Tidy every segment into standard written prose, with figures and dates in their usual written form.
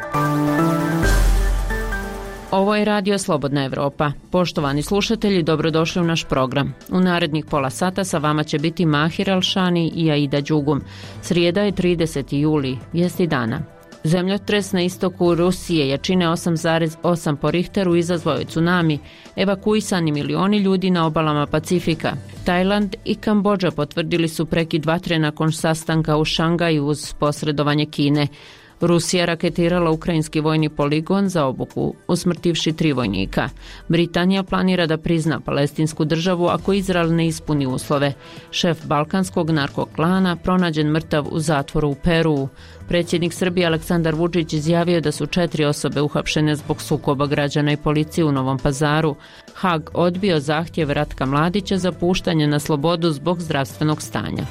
Ovo je Radio Slobodna Evropa. Poštovani slušatelji, dobrodošli u naš program. U narednih pola sata sa vama će biti Mahir Alšani i Aida Đugum. Srijeda je 30. juli, vijesti dana. Zemljotres na istoku Rusije jačine 8,8 po Richteru izazvao je tsunami, evakuisani milioni ljudi na obalama Pacifika. Tajland i Kambodža potvrdili su prekid vatre nakon sastanka u Šangaju uz posredovanje Kine. Rusija raketirala ukrajinski vojni poligon za obuku, usmrtivši 3 vojnika. Britanija planira da prizna palestinsku državu ako Izrael ne ispuni uslove. Šef balkanskog narkoklana pronađen mrtav u zatvoru u Peruu. Predsjednik Srbije Aleksandar Vučić izjavio da su 4 osobe uhapšene zbog sukoba građana i policije u Novom Pazaru. Hag odbio zahtjev Ratka Mladića za puštanje na slobodu zbog zdravstvenog stanja.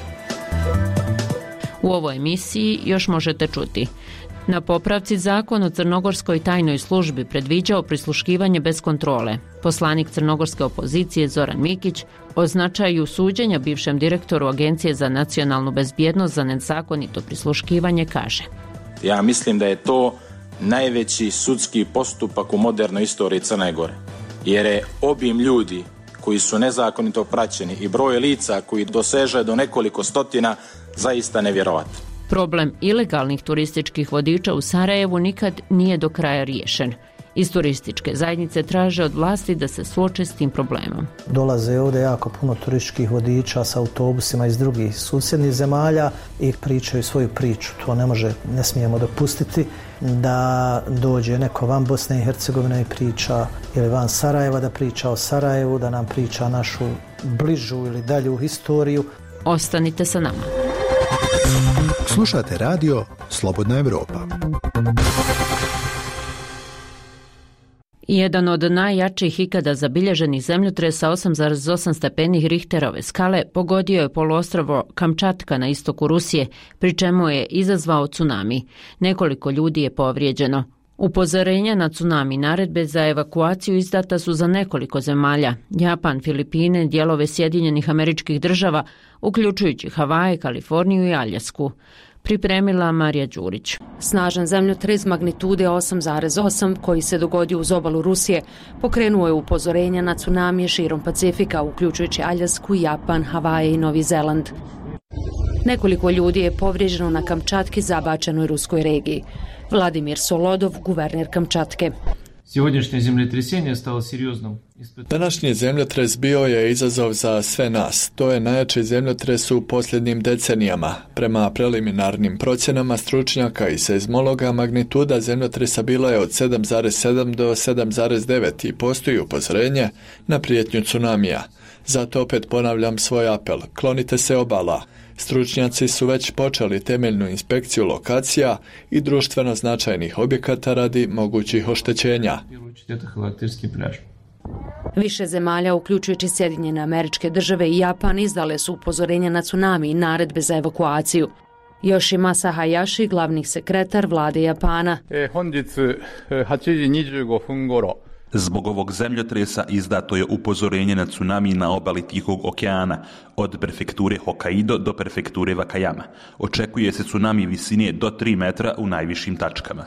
U ovoj emisiji još možete čuti: na popravci zakon o crnogorskoj tajnoj službi predviđao prisluškivanje bez kontrole. Poslanik crnogorske opozicije Zoran Mikić o značaju suđenja bivšem direktoru Agencije za nacionalnu bezbjednost za nezakonito prisluškivanje kaže: ja mislim da je to najveći sudski postupak u modernoj istoriji Crne Gore, jer je obim ljudi koji su nezakonito praćeni i broj lica koji doseže do nekoliko stotina zaista nevjerovatan. Problem ilegalnih turističkih vodiča u Sarajevu nikad nije do kraja riješen. Iz turističke zajednice traže od vlasti da se suoče s tim problemom. Dolaze ovdje jako puno turističkih vodiča sa autobusima iz drugih susjednih zemalja i pričaju svoju priču. To ne smijemo dopustiti da dođe neko van Bosne i Hercegovine i priča, ili van Sarajeva da priča o Sarajevu, da nam priča našu bližu ili dalju historiju. Ostanite sa nama. Slušate radio Slobodna Evropa. Jedan od najjačih ikada zabilježenih zemljotresa 8,8 stepenih Richterove skale pogodio je poluostrvo Kamčatka na istoku Rusije, pri čemu je izazvao tsunami. Nekoliko ljudi je povrijeđeno. Upozorenja na tsunami naredbe za evakuaciju izdata su za nekoliko zemalja: Japan, Filipine, dijelove Sjedinjenih Američkih Država, uključujući Havaje, Kaliforniju i Aljasku. Pripremila Marija Đurić. Snažan zemljotres magnitude 8,8 koji se dogodio uz obalu Rusije pokrenuo je upozorenja na tsunamije širom Pacifika, uključujući Aljasku, Japan, Havaje i Novi Zeland. Nekoliko ljudi je povrijeđeno na Kamčatki, zabačenoj ruskoj regiji. Vladimir Solodov, guverner Kamčatke. Današnji zemljotres bio je izazov za sve nas. To je najjači zemljotres u posljednjim decenijama. Prema preliminarnim procjenama stručnjaka i seizmologa, magnituda zemljotresa bila je od 7,7 do 7,9 i postoji upozorenje na prijetnju tsunamija. Zato opet ponavljam svoj apel: klonite se obala. Stručnjaci su već počeli temeljnu inspekciju lokacija i društveno značajnih objekata radi mogućih oštećenja. Više zemalja, uključujući Sjedinjene Američke Države i Japan, izdale su upozorenja na tsunami i naredbe za evakuaciju. Yoshimasa Hayashi, glavni sekretar vlade Japana. Zbog ovog zemljotresa izdato je upozorenje na tsunami na obali Tihog okeana, od prefekture Hokkaido do prefekture Wakayama. Očekuje se tsunami visine do 3 metra u najvišim tačkama.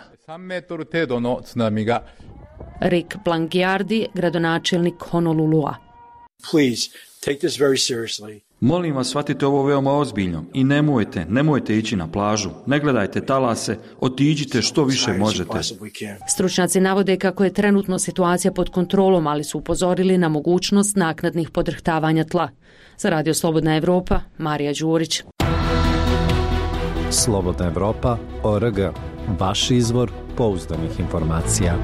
Rick Blangiardi, gradonačelnik Honolulua. Please, take this very seriously. Molim vas, shvatite ovo veoma ozbiljno i nemojte ići na plažu. Ne gledajte talase, otiđite što više možete. Stručnjaci navode kako je trenutno situacija pod kontrolom, ali su upozorili na mogućnost naknadnih podrhtavanja tla. Za Radio Slobodna Evropa, Marija Đurić. Slobodna Evropa.org. Vaš izvor pouzdanih informacija.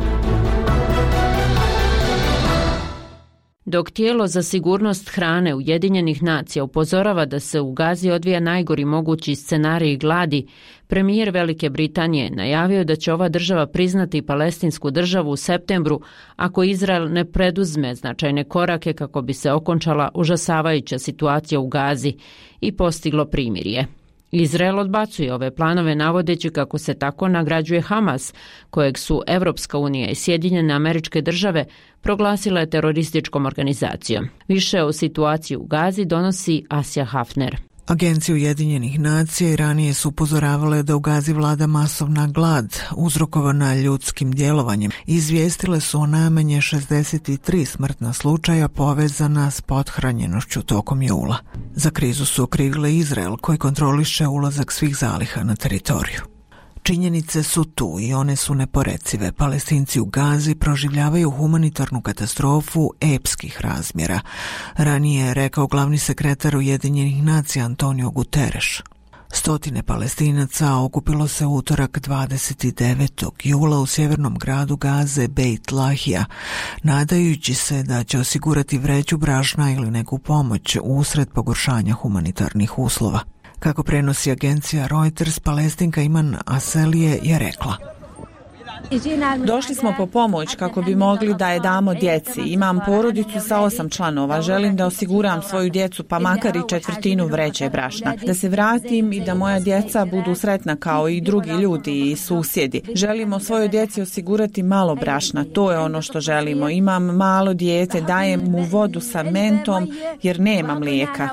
Dok tijelo za sigurnost hrane Ujedinjenih nacija upozorava da se u Gazi odvija najgori mogući scenarij gladi, premijer Velike Britanije najavio da će ova država priznati palestinsku državu u septembru ako Izrael ne preduzme značajne korake kako bi se okončala užasavajuća situacija u Gazi i postiglo primirje. Izrael odbacuje ove planove navodeći kako se tako nagrađuje Hamas, kojeg su Evropska unija i Sjedinjene Američke Države proglasile terorističkom organizacijom. Više o situaciji u Gazi donosi Asja Hafner. Agencije Ujedinjenih nacija i ranije su upozoravale da u Gazi vlada masovna glad uzrokovana ljudskim djelovanjem. Izvijestile su o najmanje 63 smrtna slučaja povezana s pothranjenošću tokom jula. Za krizu su okrivile Izrael koji kontroliše ulazak svih zaliha na teritoriju. Činjenice su tu i one su neporecive. Palestinci u Gazi proživljavaju humanitarnu katastrofu epskih razmjera. Ranije je rekao glavni sekretar Ujedinjenih nacija Antonio Guterres. Stotine Palestinaca okupilo se utorak 29. jula u sjevernom gradu Gaze Beit Lahija, nadajući se da će osigurati vreću brašna ili neku pomoć usred pogoršanja humanitarnih uslova. Kako prenosi agencija Reuters, Palestinka Iman Aselije je rekla: Došli smo po pomoć kako bi mogli da je damo djeci. Imam porodicu sa 8 članova. Želim da osiguram svoju djecu pa makar i četvrtinu vreće brašna. Da se vratim i da moja djeca budu sretna kao i drugi ljudi i susjedi. Želimo svojoj djeci osigurati malo brašna. To je ono što želimo. Imam malo dijete, dajem mu vodu sa mentom jer nema mlijeka.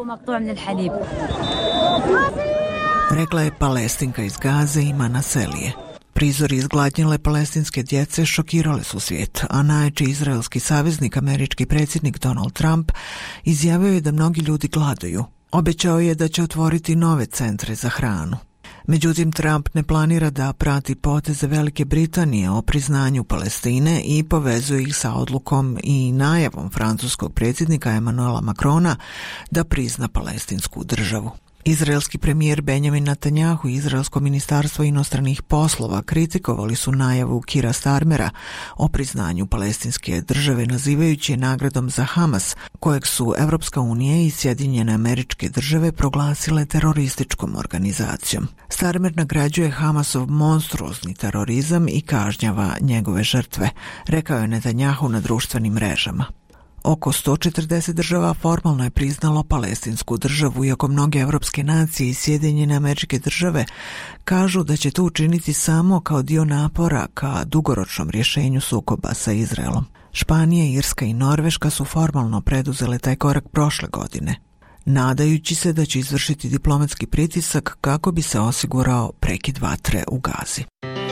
Rekla je Palestinka iz Gaze Iman Aselije. Prizori izgladnjele palestinske djece šokirale su svijet, a najjači izraelski saveznik, američki predsjednik Donald Trump, izjavio je da mnogi ljudi gladuju. Obećao je da će otvoriti nove centre za hranu. Međutim, Trump ne planira da prati poteze Velike Britanije o priznanju Palestine i povezuje ih sa odlukom i najavom francuskog predsjednika Emmanuela Macrona da prizna palestinsku državu. Izraelski premijer Benjamin Netanjahu i Izraelsko ministarstvo inostranih poslova kritikovali su najavu Kira Starmera o priznanju palestinske države, nazivajući je nagradom za Hamas, kojeg su Evropska unija i Sjedinjene Američke Države proglasile terorističkom organizacijom. Starmer nagrađuje Hamasov monstruozni terorizam i kažnjava njegove žrtve, rekao je Netanjahu na društvenim mrežama. Oko 140 država formalno je priznalo palestinsku državu, iako mnoge evropske nacije i Sjedinjene Američke Države kažu da će to učiniti samo kao dio napora ka dugoročnom rješenju sukoba sa Izraelom. Španija, Irska i Norveška su formalno preduzele taj korak prošle godine, nadajući se da će izvršiti diplomatski pritisak kako bi se osigurao prekid vatre u Gazi.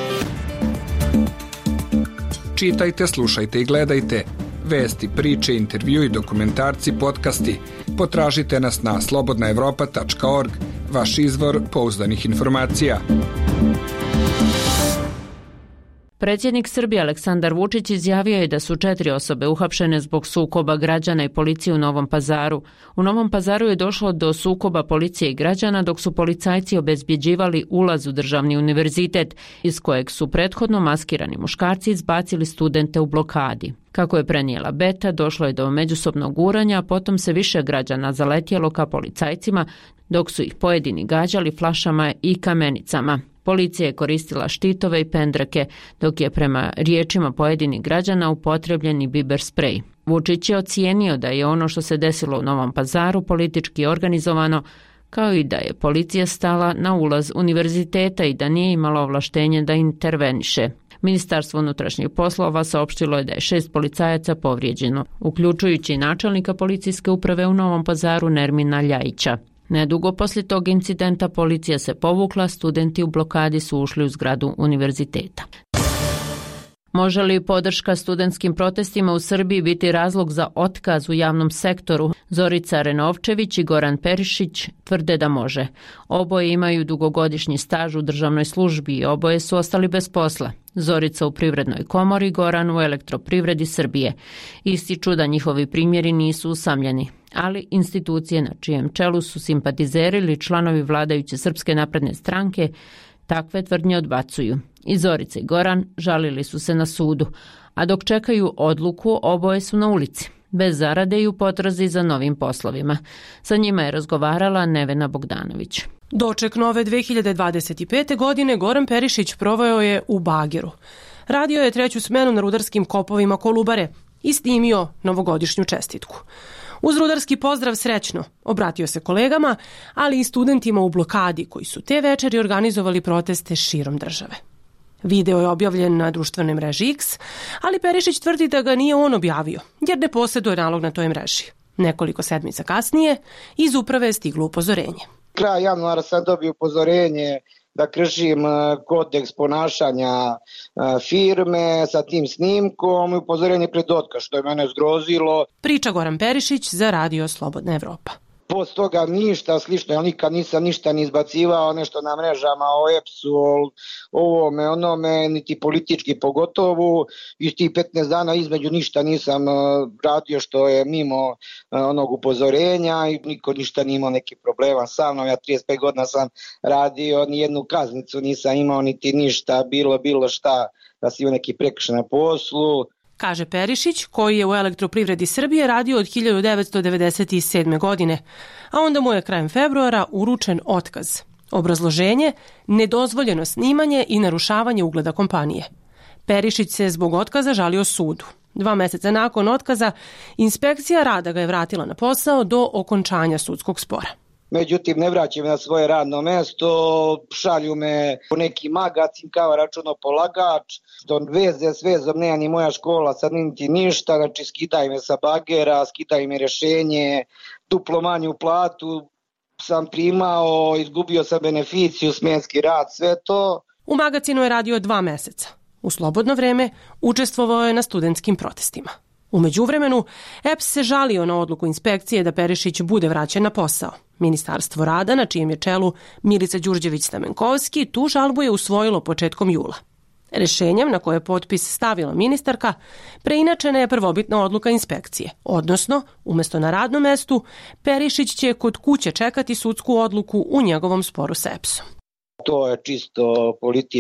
Čitajte, slušajte i gledajte vesti, priče, intervjui, dokumentarci, podcasti. Potražite nas na slobodnaevropa.org, vaš izvor pouzdanih informacija. Predsjednik Srbije Aleksandar Vučić izjavio je da su 4 osobe uhapšene zbog sukoba građana i policije u Novom Pazaru. U Novom Pazaru je došlo do sukoba policije i građana dok su policajci obezbjeđivali ulaz u državni univerzitet, iz kojeg su prethodno maskirani muškarci izbacili studente u blokadi. Kako je prenijela Beta, došlo je do međusobnog guranja, a potom se više građana zaletjelo ka policajcima, dok su ih pojedini gađali flašama i kamenicama. Policija je koristila štitove i pendreke, dok je prema riječima pojedinih građana upotrebljen i biber sprej. Vučić je ocijenio da je ono što se desilo u Novom Pazaru politički organizovano, kao i da je policija stala na ulaz univerziteta i da nije imala ovlaštenje da interveniše. Ministarstvo unutrašnjih poslova saopštilo je da je 6 policajaca povrijeđeno, uključujući načelnika policijske uprave u Novom Pazaru Nermina Ljajića. Nedugo poslije tog incidenta policija se povukla, studenti u blokadi su ušli u zgradu univerziteta. Može li podrška studentskim protestima u Srbiji biti razlog za otkaz u javnom sektoru? Zorica Renovčević i Goran Perišić tvrde da može. Oboje imaju dugogodišnji staž u državnoj službi i oboje su ostali bez posla. Zorica u Privrednoj komori, Goran u Elektroprivredi Srbije. Ističu da njihovi primjeri nisu usamljeni, ali institucije na čijem čelu su simpatizeri ili članovi vladajuće Srpske napredne stranke takve tvrdnje odbacuju. I Zorica i Goran žalili su se na sudu, a dok čekaju odluku oboje su na ulici, bez zarade i u potrazi za novim poslovima. Sa njima je razgovarala Nevena Bogdanović. Doček nove 2025. godine Goran Perišić proveo je u Bageru. Radio je 3. smenu na rudarskim kopovima Kolubare i snimio novogodišnju čestitku. Uz rudarski pozdrav srećno obratio se kolegama, ali i studentima u blokadi koji su te večeri organizovali proteste širom države. Video je objavljen na društvenoj mreži X, ali Perišić tvrdi da ga nije on objavio, jer ne posjeduje nalog na toj mreži. Nekoliko sedmica kasnije iz uprave je stiglo upozorenje. Kraj januara sam dobio upozorenje da kršim kodeks ponašanja firme sa tim snimkom i upozorenje pred otkaz, što je mene zgrozilo. Priča Goran Perišić za Radio Slobodna Evropa. Post toga ništa slično, ja nikad nisam ništa ni izbacivao, nešto na mrežama o EPS-u, ovome, onome, niti politički pogotovo. Iz tih 15 dana između ništa nisam radio što je mimo onog upozorenja i niko ništa nije imao neki problema sa mnom. Ja 35 godina sam radio, nijednu kaznicu nisam imao, niti ništa, bilo šta da si imao neki prekršaj na poslu. Kaže Perišić, koji je u Elektroprivredi Srbije radio od 1997. godine, a onda mu je krajem februara uručen otkaz. Obrazloženje, nedozvoljeno snimanje i narušavanje ugleda kompanije. Perišić se zbog otkaza žalio sudu. 2 meseca nakon otkaza, inspekcija rada ga je vratila na posao do okončanja sudskog spora. Međutim, ne vraćaju me na svoje radno mesto, šalju me u neki magazin kao računopolagač, što veze s vezom nema ni moja škola, sad niti ništa, znači skidaju me sa bagera, skidaju me rješenje, duplo manju platu sam primao, izgubio sam beneficiju, smjenski rad, sve to. U magazinu je radio 2 meseca. U slobodno vreme učestvovao je na studentskim protestima. U međuvremenu, EPS se žalio na odluku inspekcije da Perišić bude vraćen na posao. Ministarstvo rada, na čijem je čelu Milica Đurđević-Stamenkovski, tu žalbu je usvojilo početkom jula. Rešenjem na koje je potpis stavila ministarka, preinačena je prvobitna odluka inspekcije, odnosno, umjesto na radnom mestu, Perišić će kod kuće čekati sudsku odluku u njegovom sporu s EPS-om. To je čisto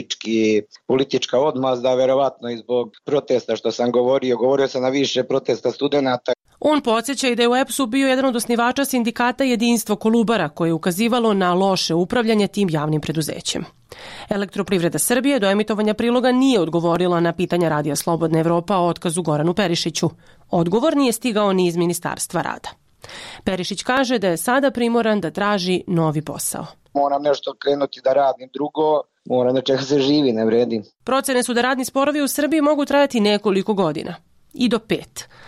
politička odmazda, verovatno i zbog protesta što sam govorio sam na više protesta studenata. On podsjeća i da je u EPS-u bio jedan od osnivača sindikata Jedinstvo Kolubara, koje je ukazivalo na loše upravljanje tim javnim preduzećem. Elektroprivreda Srbije do emitovanja priloga nije odgovorila na pitanja Radija Slobodna Evropa o otkazu Goranu Perišiću. Odgovor nije stigao ni iz Ministarstva rada. Perišić kaže da je sada primoran da traži novi posao. Moram nešto krenuti da radim drugo, moram da čeka se živi, ne vredi. Procene su da radni sporovi u Srbiji mogu trajati nekoliko godina, i do 5.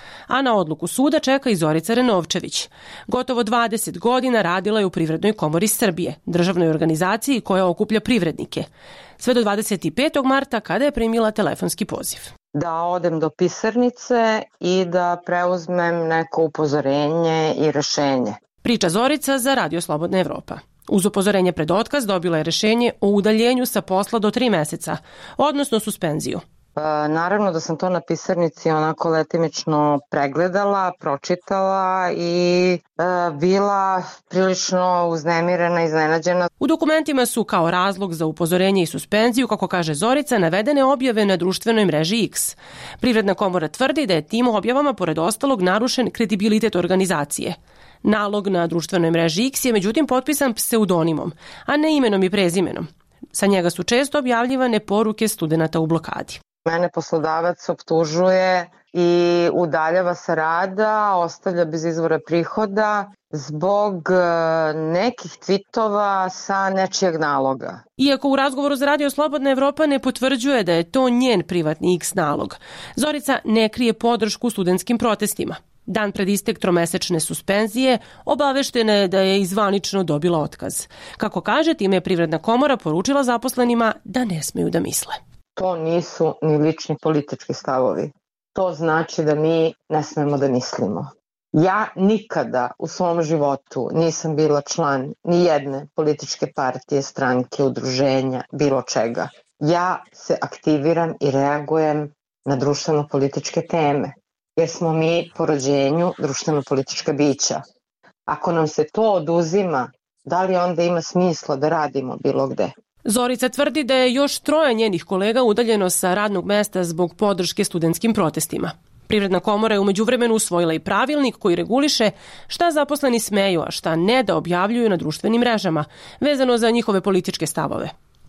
A na odluku suda čeka i Zorica Renovčević. Gotovo 20 godina radila je u Privrednoj komori Srbije, državnoj organizaciji koja okuplja privrednike. Sve do 25. marta kada je primila telefonski poziv. Da odem do pisarnice i da preuzmem neko upozorenje i rešenje. Priča Zorica za Radio Slobodna Evropa. Uz upozorenje pred otkaz dobila je rešenje o udaljenju sa posla do 3 meseca, odnosno suspenziju. Naravno da sam to na pisarnici onako letimično pregledala, pročitala i bila prilično uznemirena, iznenađena. U dokumentima su kao razlog za upozorenje i suspenziju, kako kaže Zorica, navedene objave na društvenoj mreži X. Privredna komora tvrdi da je tim objavama pored ostalog narušen kredibilitet organizacije. Nalog na društvenoj mreži X je međutim potpisan pseudonimom, a ne imenom i prezimenom. Sa njega su često objavljivane poruke studenata u blokadi. Mene poslodavac optužuje i udaljava sa rada, ostavlja bez izvora prihoda zbog nekih tvitova sa nečijeg naloga. Iako u razgovoru za Radio Slobodna Evropa ne potvrđuje da je to njen privatni X nalog, Zorica ne krije podršku studentskim protestima. Dan pred istek tromesečne suspenzije obaveštena je da je izvanično dobila otkaz. Kako kaže, time je Privredna komora poručila zaposlenima da ne smeju da misle. To nisu ni lični politički stavovi. To znači da mi ne smemo da mislimo. Ja nikada u svom životu nisam bila član ni jedne političke partije, stranke, udruženja, bilo čega. Ja se aktiviram i reagujem na društveno-političke teme, jer smo mi po rođenju društveno-politička bića. Ako nam se to oduzima, da li onda ima smisla da radimo bilo gde? Zorica tvrdi da je još 3 njenih kolega udaljeno sa radnog mesta zbog podrške studentskim protestima. Privredna komora je u međuvremenu usvojila i pravilnik koji reguliše šta zaposleni smeju, a šta ne da objavljuju na društvenim mrežama, vezano za njihove političke stavove.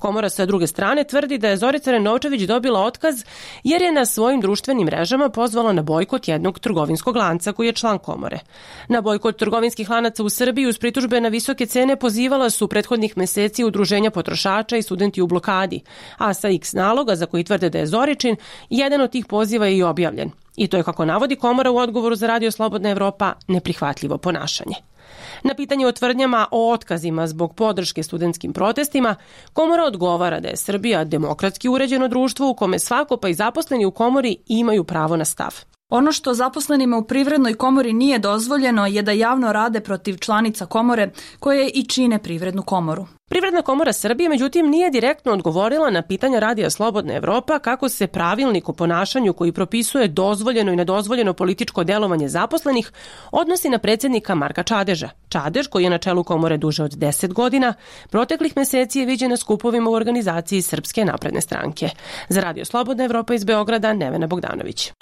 Komora sa druge strane tvrdi da je Zorica Renovčević dobila otkaz jer je na svojim društvenim mrežama pozvala na bojkot jednog trgovinskog lanca koji je član komore. Na bojkot trgovinskih lanaca u Srbiji uz pritužbe na visoke cene pozivala su prethodnih meseci udruženja potrošača i studenti u blokadi, a sa X naloga za koji tvrde da je Zoričin, jedan od tih poziva je i objavljen. I to je, kako navodi Komora u odgovoru za Radio Slobodna Evropa, neprihvatljivo ponašanje. Na pitanje o tvrdnjama o otkazima zbog podrške studentskim protestima, Komora odgovara da je Srbija demokratski uređeno društvo u kome svako, pa i zaposleni u komori, imaju pravo na stav. Ono što zaposlenima u Privrednoj komori nije dozvoljeno je da javno rade protiv članica komore koje i čine Privrednu komoru. Privredna komora Srbije, međutim, nije direktno odgovorila na pitanja Radija Slobodna Evropa kako se pravilnik o ponašanju koji propisuje dozvoljeno i nedozvoljeno političko delovanje zaposlenih odnosi na predsjednika Marka Čadeža. Čadež, koji je na čelu komore duže od 10 godina, proteklih meseci je viđen na skupovima u organizaciji Srpske napredne stranke. Za Radio Slobodna Evropa iz Beograda, Nevena Bogdanović.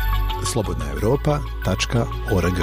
slobodnaevropa.org.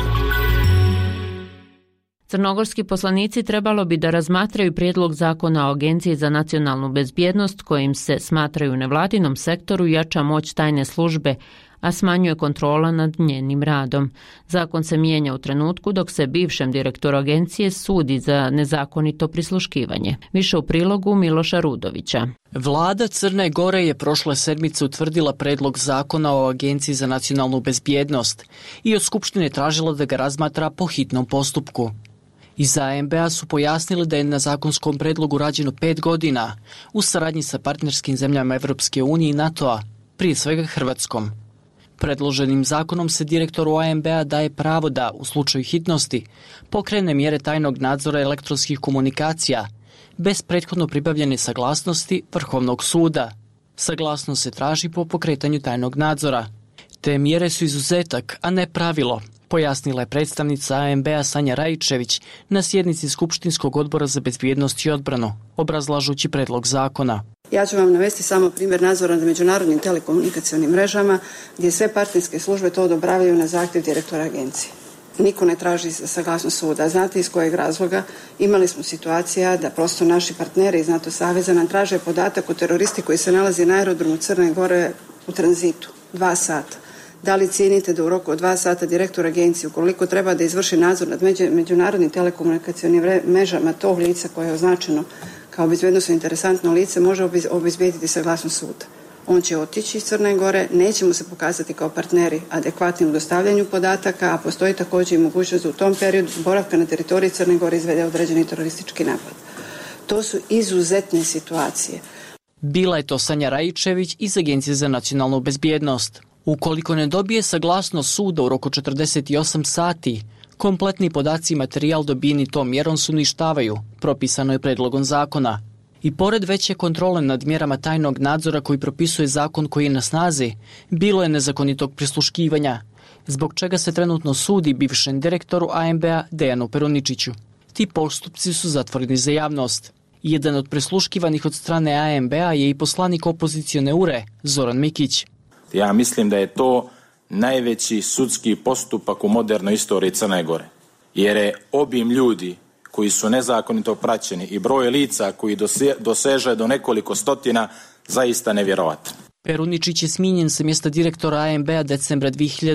Crnogorski poslanici trebalo bi da razmatraju prijedlog zakona o Agenciji za nacionalnu bezbjednost kojim se smatraju nevladinom sektoru jača moć tajne službe, a smanjuje kontrola nad njenim radom. Zakon se mijenja u trenutku dok se bivšem direktoru agencije sudi za nezakonito prisluškivanje. Više u prilogu Miloša Rudovića. Vlada Crne Gore je prošle sedmice utvrdila predlog zakona o Agenciji za nacionalnu bezbjednost i od Skupštine tražila da ga razmatra po hitnom postupku. Iz AMB-a su pojasnili da je na zakonskom predlogu rađeno 5 godina u saradnji sa partnerskim zemljama Evropske unije i NATO-a, prije svega Hrvatskom. Predloženim zakonom se direktoru AMB-a daje pravo da, u slučaju hitnosti, pokrene mjere tajnog nadzora elektronskih komunikacija bez prethodno pribavljene saglasnosti Vrhovnog suda. Saglasnost se traži po pokretanju tajnog nadzora. Te mjere su izuzetak, a ne pravilo, pojasnila je predstavnica AMB-a Sanja Rajičević na sjednici Skupštinskog odbora za bezbjednost i odbranu, obrazlažući predlog zakona. Ja ću vam navesti samo primjer nadzora nad međunarodnim telekomunikacionim mrežama, gdje sve partnerske službe to odobravaju na zahtjev direktora agencije. Niko ne traži saglasnost suda. Znate iz kojeg razloga? Imali smo situacija da prosto naši partneri iz NATO saveza nam traže podatak o teroristi koji se nalazi na aerodromu Crne Gore u tranzitu. 2 sata. Da li cijenite da u roku od 2 sata direktor agencije, ukoliko treba da izvrši nadzor nad međunarodnim telekomunikacionim mrežama tog lica koje je označeno kao bezbjednosno interesantno lice, može obezbijediti saglasnost suda? On će otići iz Crne Gore, neće mu se pokazati kao partneri adekvatnim u dostavljanju podataka, a postoji također i mogućnost da u tom periodu boravka na teritoriji Crne Gore izvede određeni teroristički napad. To su izuzetne situacije. Bila je to Sanja Rajičević iz Agencije za nacionalnu bezbjednost. Ukoliko ne dobije saglasnost suda u roku 48 sati, kompletni podaci i materijal dobijeni tom mjerom se uništavaju, propisano je predlogom zakona. I pored veće kontrole nad mjerama tajnog nadzora koji propisuje zakon koji je na snazi, bilo je nezakonitog prisluškivanja, zbog čega se trenutno sudi bivšem direktoru AMB-a Dejanu Peruničiću. Ti postupci su zatvoreni za javnost. Jedan od prisluškivanih od strane AMB-a je i poslanik opozicione URE, Zoran Mikić. Ja mislim da je to najveći sudski postupak u modernoj istoriji Crne Gore, jer je obim ljudi koji su nezakonito praćeni i broj lica koji doseže do nekoliko stotina zaista nevjerovatan. Peruničić je smijenjen sa mjesta direktora AMB-a decembra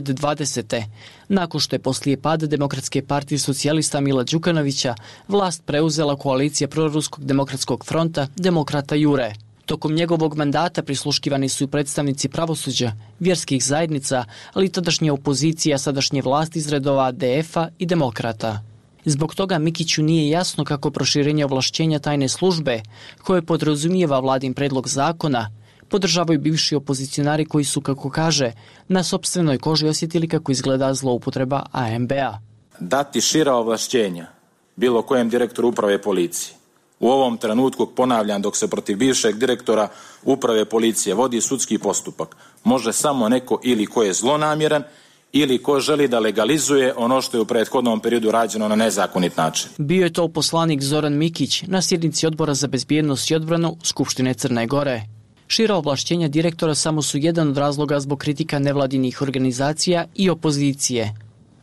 2020. nakon što je poslije pada Demokratske partije socijalista Mila Đukanovića vlast preuzela koalicija proruskog demokratskog fronta Demokrata Jure. Tokom njegovog mandata prisluškivani su predstavnici pravosuđa, vjerskih zajednica, ali i tadašnje opozicije, a sadašnje vlasti iz redova DF-a i Demokrata. Zbog toga Mikiću nije jasno kako proširenje ovlašćenja tajne službe, koje podrazumijeva vladin predlog zakona, podržavaju bivši opozicionari koji su, kako kaže, na sopstvenoj koži osjetili kako izgleda zloupotreba AMB-a. Dati šira ovlašćenja bilo kojem direktoru uprave policije. U ovom trenutku, ponavljam, dok se protiv bivšeg direktora uprave policije vodi sudski postupak, može samo neko ili ko je zlonamjeran ili ko želi da legalizuje ono što je u prethodnom periodu rađeno na nezakonit način. Bio je to poslanik Zoran Mikić na sjednici Odbora za bezbjednost i odbranu Skupštine Crne Gore. Šira ovlašćenja direktora samo su jedan od razloga zbog kritika nevladinih organizacija i opozicije.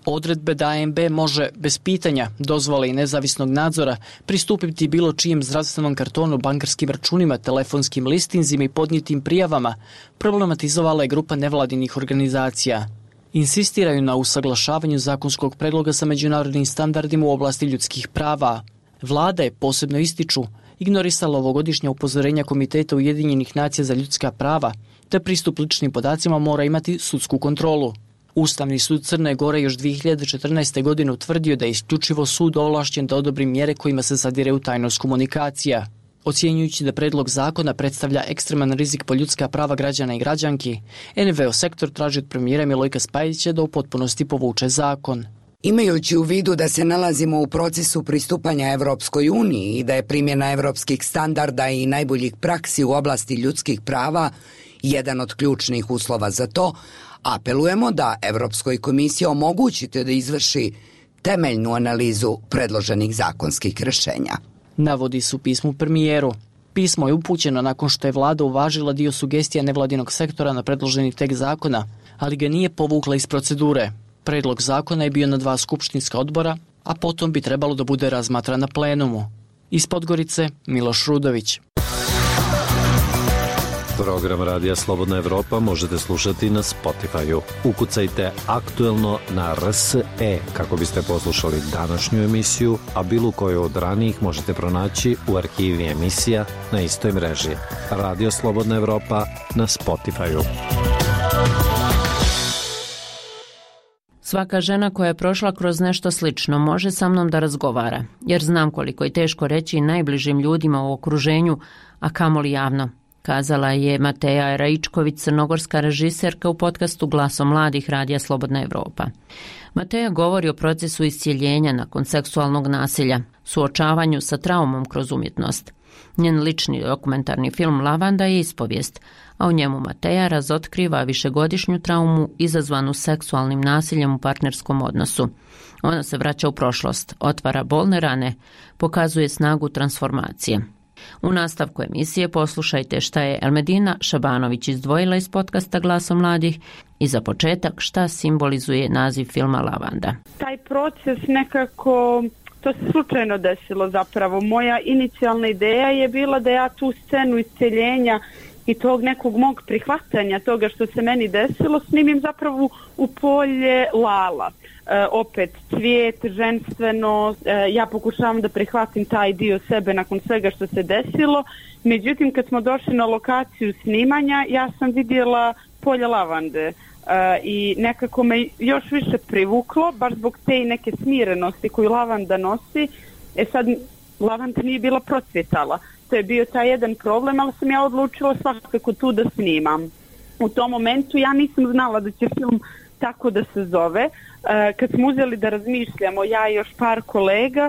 Odredbe da ANB može bez pitanja, dozvole i nezavisnog nadzora pristupiti bilo čijem zdravstvenom kartonu, bankarskim računima, telefonskim listinzima i podnijetim prijavama problematizovala je grupa nevladinih organizacija. Insistiraju na usaglašavanju zakonskog predloga sa međunarodnim standardima u oblasti ljudskih prava. Vlada je, posebno ističu, ignorisala ovogodišnja upozorenja Komiteta Ujedinjenih nacija za ljudska prava, te pristup ličnim podacima mora imati sudsku kontrolu. Ustavni sud Crne Gore još 2014. godine utvrdio da je isključivo sud ovlašćen da odobri mjere kojima se zadire u tajnost komunikacija. Ocjenjujući da predlog zakona predstavlja ekstreman rizik po ljudska prava građana i građanki, NVO sektor traži od premijera Milojka Spajića da u potpunosti povuče zakon. Imajući u vidu da se nalazimo u procesu pristupanja Evropskoj uniji i da je primjena evropskih standarda i najboljih praksi u oblasti ljudskih prava jedan od ključnih uslova za to, apelujemo da Evropskoj komisiji omogućite da izvrši temeljnu analizu predloženih zakonskih rješenja. Navodi se u pismu premijeru. Pismo je upućeno nakon što je vlada uvažila dio sugestija nevladinog sektora na predloženi tekst zakona, ali ga nije povukla iz procedure. Predlog zakona je bio na 2 skupštinska odbora, a potom bi trebalo da bude razmatran na plenumu. Iz Podgorice, Miloš Rudović. Program Radija Slobodna Evropa možete slušati na Spotify-u. Ukucajte aktuelno na RSE kako biste poslušali današnju emisiju, a bilo koju od ranijih možete pronaći u arhivi emisija na istoj mreži. Radio Slobodna Evropa na Spotify-u. Svaka žena koja je prošla kroz nešto slično može sa mnom da razgovara, jer znam koliko je teško reći najbližim ljudima u okruženju, a kamoli javno, kazala je Mateja Raičković, crnogorska režiserka u podcastu Glasom mladih Radija Slobodna Evropa. Mateja govori o procesu iscjeljenja nakon seksualnog nasilja, suočavanju sa traumom kroz umjetnost. Njen lični dokumentarni film Lavanda je ispovijest, a u njemu Mateja razotkriva višegodišnju traumu izazvanu seksualnim nasiljem u partnerskom odnosu. Ona se vraća u prošlost, otvara bolne rane, pokazuje snagu transformacije. U nastavku emisije poslušajte šta je Elmedina Šabanović izdvojila iz podcasta Glasom mladih i za početak šta simbolizuje naziv filma Lavanda. Taj proces nekako, to se slučajno desilo zapravo. Moja inicijalna ideja je bila da ja tu scenu isceljenja i tog nekog mog prihvatanja toga što se meni desilo snimim zapravo u polje Lala. Opet cvijet, ženstveno, ja pokušavam da prihvatim taj dio sebe nakon svega što se desilo. Međutim, kad smo došli na lokaciju snimanja, ja sam vidjela polje lavande i nekako me još više privuklo, baš zbog te neke smirenosti koju lavanda nosi. Sad, lavanda nije bila procvjetala. To je bio taj jedan problem, ali sam ja odlučila svakako tu da snimam. U tom momentu ja nisam znala da će film tako da se zove. Kad smo uzeli da razmišljamo, ja i još par kolega,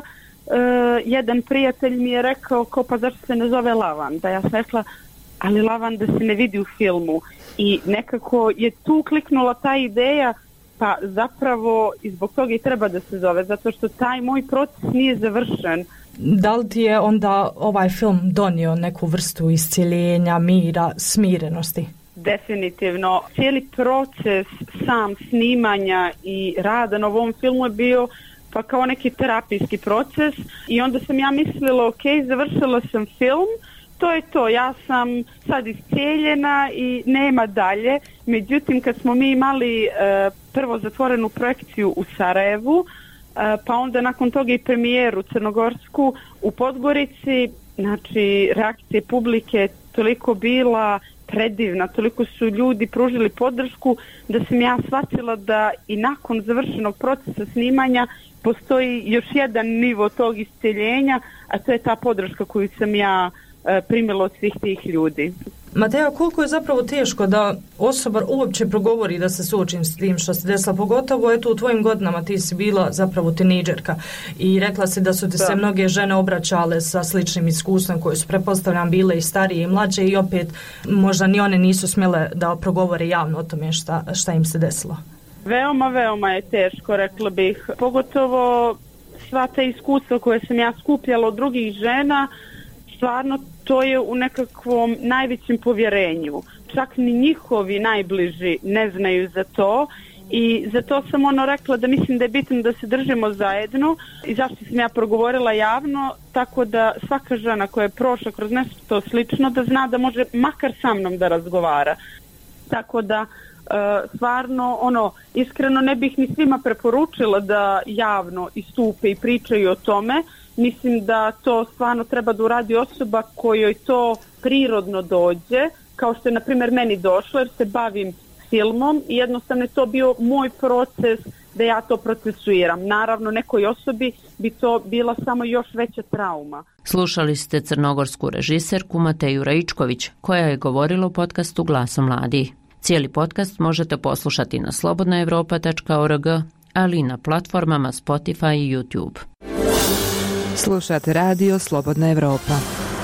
jedan prijatelj mi je rekao, pa zašto se ne zove Lavanda? Ja sam rekla, ali lavanda se ne vidi u filmu. I nekako je tu kliknula ta ideja, pa zapravo i zbog toga i treba da se zove, zato što taj moj proces nije završen. Da li ti je onda ovaj film donio neku vrstu iscjeljenja, mira, smirenosti? Definitivno. Cijeli proces sam snimanja i rada na ovom filmu je bio pa kao neki terapijski proces i onda sam ja mislila, ok, završila sam film, to je to, ja sam sad iscijeljena i nema dalje. Međutim, kad smo mi imali prvo zatvorenu projekciju u Sarajevu, pa onda nakon toga i premijeru crnogorsku u Podgorici, znači reakcije publike toliko bila predivna, toliko su ljudi pružili podršku da sam ja shvatila da i nakon završenog procesa snimanja postoji još jedan nivo tog isceljenja, a to je ta podrška koju sam ja primila od svih tih ljudi. Mateja, koliko je zapravo teško da osoba uopće progovori da se suočim s tim što se desila, pogotovo eto u tvojim godinama ti si bila zapravo tinejdžerka i rekla si da su ti se mnoge žene obraćale sa sličnim iskustvom koje su pretpostavljam bile i starije i mlađe i opet možda ni one nisu smjele da progovore javno o tome šta im se desilo. Veoma je teško, rekla bih, pogotovo sva ta iskustva koje sam ja skupljala od drugih žena, stvarno to je u nekakvom najvećem povjerenju. Čak ni njihovi najbliži ne znaju za to i za to sam rekla da mislim da je bitno da se držimo zajedno i zašto sam ja progovorila javno, tako da svaka žena koja je prošla kroz nešto slično da zna da može makar sa mnom da razgovara. Tako da stvarno iskreno ne bih ni svima preporučila da javno istupe i pričaju o tome. Mislim da to stvarno treba da uradi osoba kojoj to prirodno dođe, kao što je na primjer meni došlo jer se bavim filmom i jednostavno je to bio moj proces da ja to procesuiram. Naravno, nekoj osobi bi to bila samo još veća trauma. Slušali ste crnogorsku režiserku Mateju Raičković, koja je govorila u podcastu Glaso mladih. Cijeli podcast možete poslušati na slobodnaevropa.org, ali i na platformama Spotify i YouTube. Slušate radio Slobodna Evropa.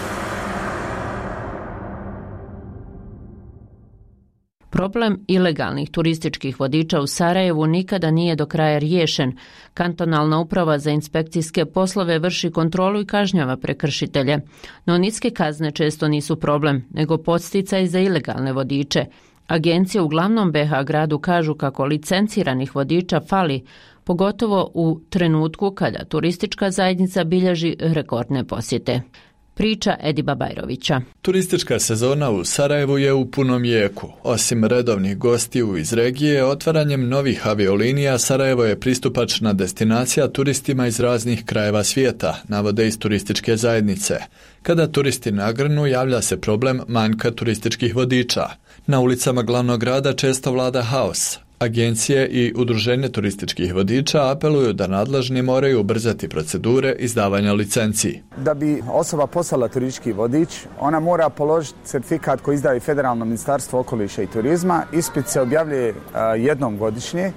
Problem ilegalnih turističkih vodiča u Sarajevu nikada nije do kraja riješen. Kantonalna uprava za inspekcijske poslove vrši kontrolu i kažnjava prekršitelje. No niske kazne često nisu problem, nego podsticaj za ilegalne vodiče. Agencije u glavnom BiH gradu kažu kako licenciranih vodiča fali, pogotovo u trenutku kada turistička zajednica bilježi rekordne posjete. Priča Ediba Bajrovića. Turistička sezona u Sarajevu je u punom jeku. Osim redovnih gostiju iz regije, otvaranjem novih aviolinija Sarajevo je pristupačna destinacija turistima iz raznih krajeva svijeta, navode iz turističke zajednice. Kada turisti nagrnu, javlja se problem manjka turističkih vodiča. Na ulicama glavnog grada često vlada haos. Agencije i udruženje turističkih vodiča apeluju da nadležni moraju ubrzati procedure izdavanja licenciji. Da bi osoba postala turistički vodič, ona mora položiti certifikat koji izdaje Federalno ministarstvo okoliša i turizma. Ispit se objavljuje jednom godišnje.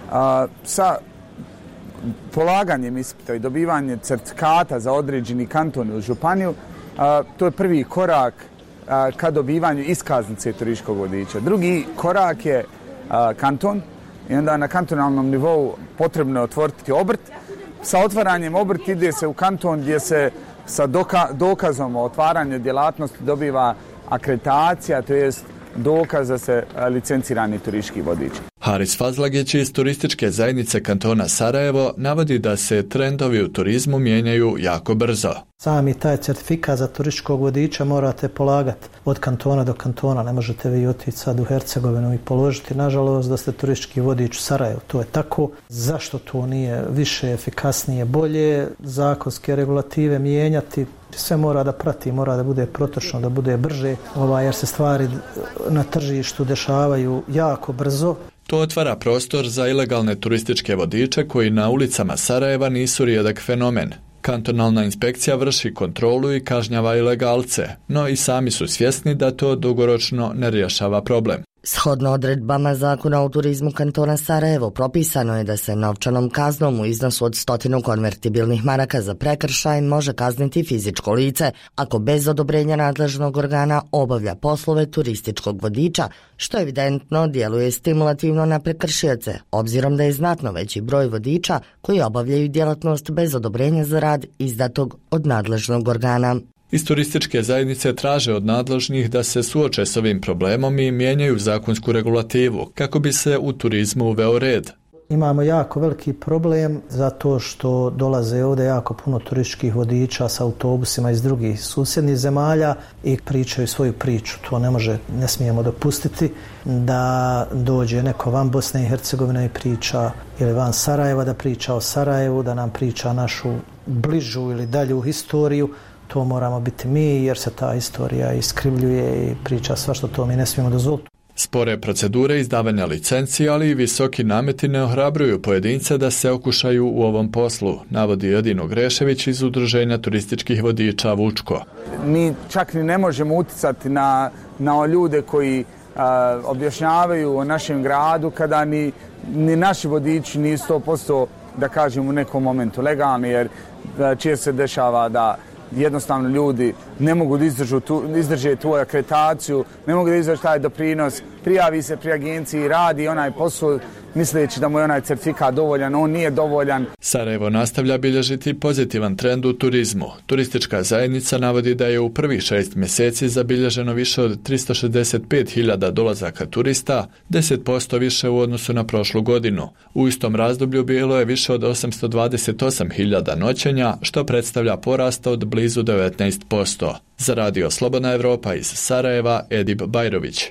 Sa polaganjem ispita i dobivanjem certifikata za određeni kanton ili županiju, to je prvi korak ka dobivanju iskaznice turističkog vodiča. Drugi korak je kanton i onda na kantonalnom nivou potrebno je otvoriti obrt. Sa otvaranjem obrta ide se u kanton gdje se sa dokazom o otvaranju djelatnosti dobiva akreditacija, to jest dokaz da se licencirani turistički vodič. Haris Fazlagić iz turističke zajednice kantona Sarajevo navodi da se trendovi u turizmu mijenjaju jako brzo. Sami taj certifikat za turističkog vodiča morate polagati od kantona do kantona. Ne možete vi otići sad u Hercegovinu i položiti, nažalost, da ste turistički vodič u Sarajevu. To je tako. Zašto to nije više, efikasnije, bolje? Zakonske regulative mijenjati. Sve mora da prati, mora da bude protočno, da bude brže, jer se stvari na tržištu dešavaju jako brzo. To otvara prostor za ilegalne turističke vodiče koji na ulicama Sarajeva nisu rijedak fenomen. Kantonalna inspekcija vrši kontrolu i kažnjava ilegalce, no i sami su svjesni da to dugoročno ne rješava problem. Shodno odredbama Zakona o turizmu kantona Sarajevo propisano je da se novčanom kaznom u iznosu od 100 konvertibilnih maraka za prekršaj može kazniti fizičko lice ako bez odobrenja nadležnog organa obavlja poslove turističkog vodiča, što evidentno djeluje stimulativno na prekršioce, obzirom da je znatno veći broj vodiča koji obavljaju djelatnost bez odobrenja za rad izdatog od nadležnog organa. Iz turističke zajednice traže od nadležnih da se suoče s ovim problemom i mijenjaju zakonsku regulativu kako bi se u turizmu uveo red. Imamo jako veliki problem zato što dolaze ovdje jako puno turističkih vodiča sa autobusima iz drugih susjednih zemalja i pričaju svoju priču. To ne smijemo dopustiti da dođe neko van Bosne i Hercegovine i priča, ili van Sarajeva da priča o Sarajevu, da nam priča našu bližu ili dalju historiju. To moramo biti mi jer se ta istorija iskrivljuje i priča sva što to mi ne smijemo dozvoliti. Spore procedure izdavanja licenci, ali i visoki nameti ne ohrabruju pojedince da se okušaju u ovom poslu, navodi Edino Grešević iz Udruženja turističkih vodiča Vučko. Mi čak ni ne možemo uticati na ljude koji objašnjavaju o našem gradu kada ni naši vodiči ni 100%, da kažem, u nekom momentu legalni, jer čije se dešava da jednostavno ljudi ne mogu da izdrže tu akreditaciju, ne mogu da izdrže taj doprinos, prijavi se pri agenciji, radi onaj posao misleći da mu je onaj certifikat dovoljan, on nije dovoljan. Sarajevo nastavlja bilježiti pozitivan trend u turizmu. Turistička zajednica navodi da je u prvih 6 mjeseci zabilježeno više od 365.000 dolazaka turista, 10% više u odnosu na prošlu godinu. U istom razdoblju bilo je više od 828.000 noćenja, što predstavlja porast od blizu 19%. Za Radio Slobodna Evropa iz Sarajeva, Edip Bajrović.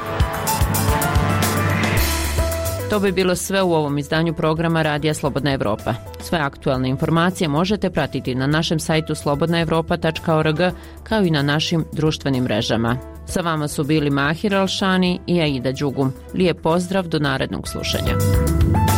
To bi bilo sve u ovom izdanju programa Radija Slobodna Evropa. Sve aktualne informacije možete pratiti na našem sajtu slobodnaevropa.org kao i na našim društvenim mrežama. Sa vama su bili Mahir Alšani i Aida Đugum. Lijep pozdrav do narednog slušanja.